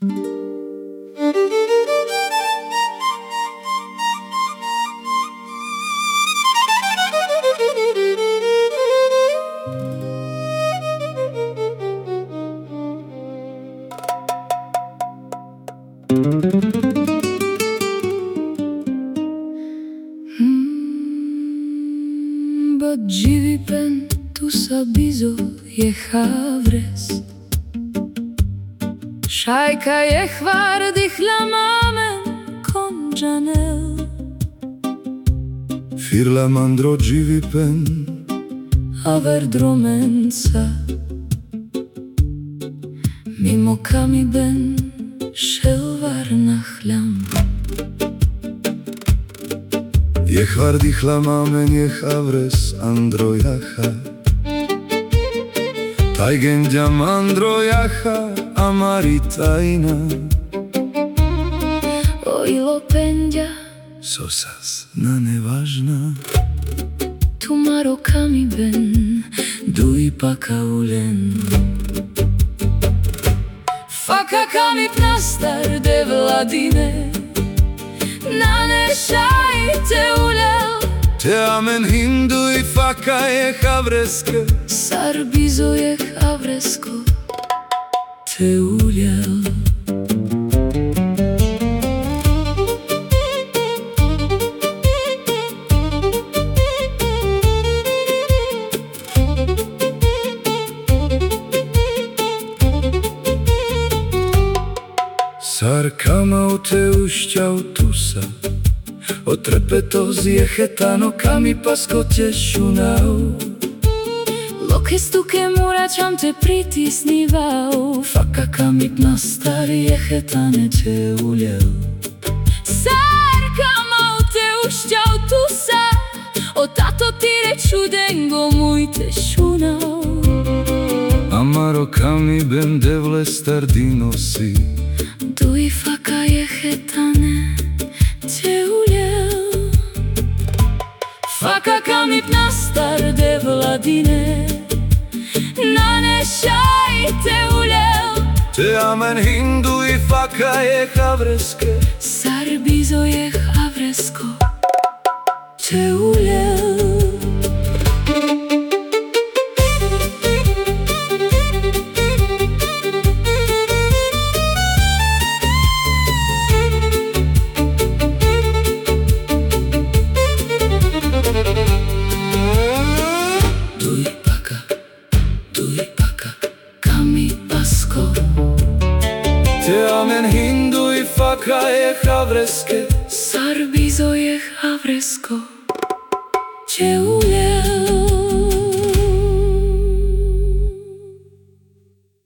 Bë gjipen tu sabizo je havres Shajka je hvardi hlamamen kon Janel Firla mandro gjipen Aver dromenca Mimo kami ben Shelvar na hlam Je hvardi hlamamen je havres androjaha Tajgendjam androjaha amaritajna Ojlo pendja Sosas na nevažna Tumaro kami ben Duj pakaulen Faka kami pnastar de vladine Nanešajte ulel Te amen hindu i faka je havreske Sarbizo je havresko Te uljel Sar kamau te ušćau tusa Otrepeto zjehetano kami pasko te šunau Loke stuke muračam te pritisnivao Faka kami pnastar jehetane te uljel Sar kamau te ušćau tusa O tato ti reču dengo muj te šunau Amaro kami ben devle stardinosi Duj faka jehetane te uljel Faka kami pnastar de vladine Nanešajte uljel Te amen hindu i faka je havreske Sarbizo je havresko Te uljel Te amen hindu i faka je havreske Sarbizo je havresko Te uljel